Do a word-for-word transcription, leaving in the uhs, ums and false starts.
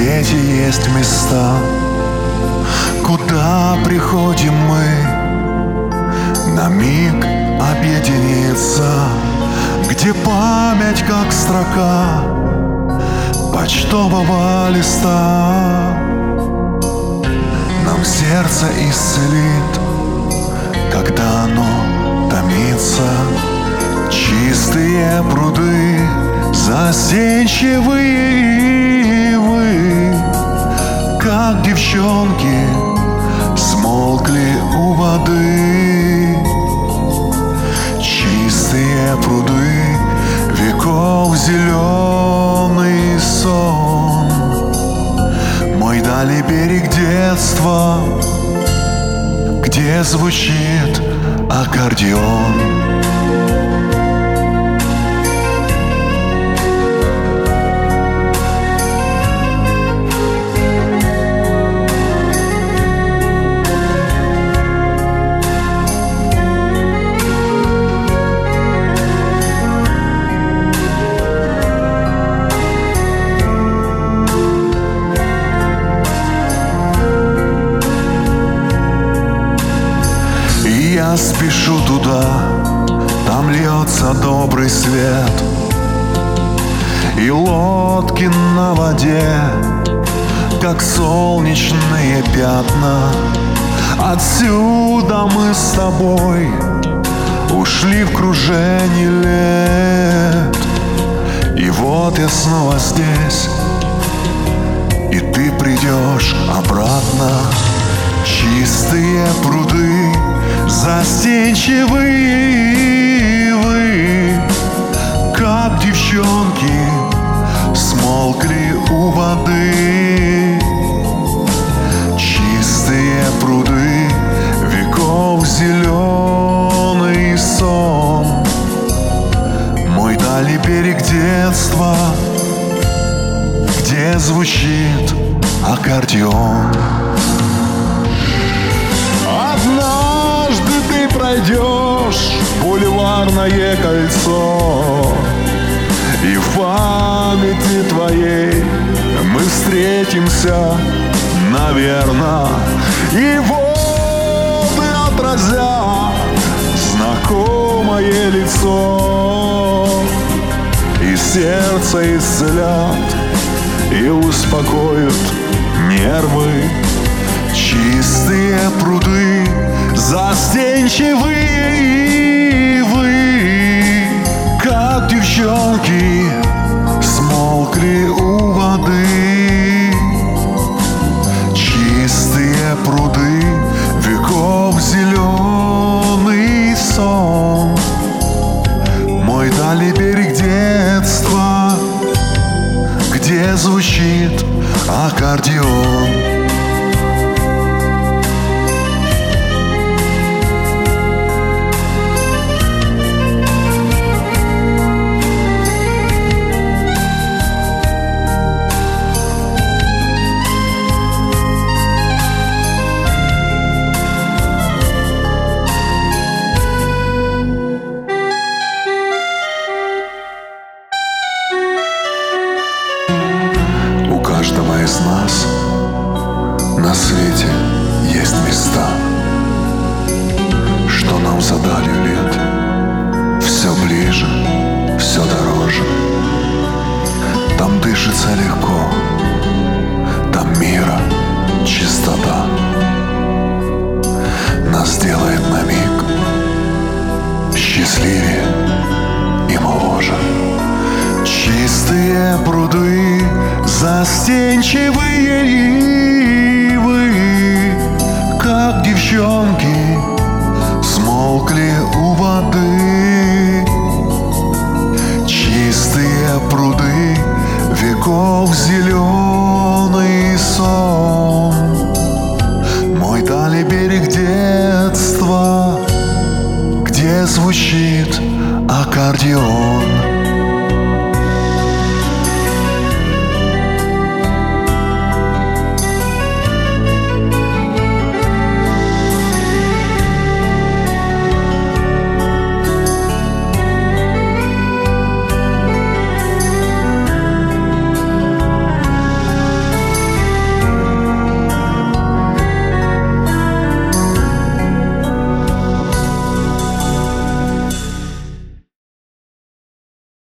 свете есть места, куда приходим мы на миг объединиться, где память как строка почтового листа нам сердце исцелит, когда оно томится. Чистые пруды, застенчивые вы, как девчонки, смолкли у воды. Чистые пруды, веков зеленый сон, мой дальний берег детства, где звучит аккордеон. Я спешу туда, там льется добрый свет, и лодки на воде, как солнечные пятна. Отсюда мы с тобой ушли в кружение лет, и вот я снова здесь, и ты придешь обратно. Чистые пруды, застенчивые вы, как девчонки, смолкли у воды. Чистые пруды, веков зеленый сон, мой дальний берег детства, где звучит аккордеон. Однажды ты пройдешь бульварное кольцо, и в памяти твоей мы встретимся, наверно, и воды отразят знакомое лицо, и сердце исцелят и успокоят нервы. Чистые пруды, застенчивые вы, как девчонки, смолкли у воды. Чистые пруды, веков зеленый сон, мой дальний берег детства, где звучит аккордеон. У каждого из нас на свете есть места, что нам за далью лет все ближе, все дороже. Там дышится легко, там мира чистота нас делает на миг счастливее и моложе. Чистые пруды, застенчивые вы, как девчонки, смолкли у воды. Чистые пруды, веков зеленый